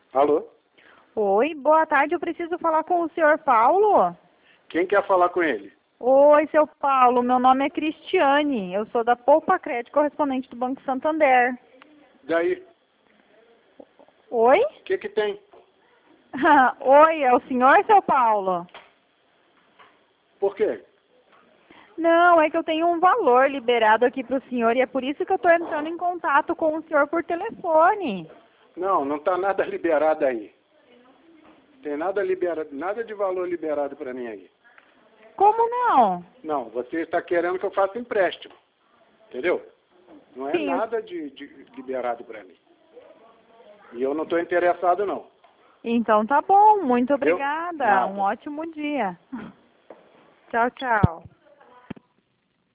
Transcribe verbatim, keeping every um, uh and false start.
Alô? Oi, boa tarde. Eu preciso falar com o senhor Paulo. Quem quer falar com ele? Oi, seu Paulo. Meu nome é Cristiane. Eu sou da Poupa Crédito, correspondente do Banco Santander. Daí? Oi? O que que tem? Oi, é o senhor, seu Paulo? Por quê? Não, é que eu tenho um valor liberado aqui para o senhor e é por isso que eu estou entrando em contato com o senhor por telefone. Não, não está nada liberado aí. Tem nada liberado, nada de valor liberado para mim aí. Como não? Não, você está querendo que eu faça empréstimo. Entendeu? Não é Sim. nada de, de liberado para mim. E eu não estou interessado, não. Então tá bom. Muito Entendeu? obrigada. Nada. Um ótimo dia. Tchau, tchau.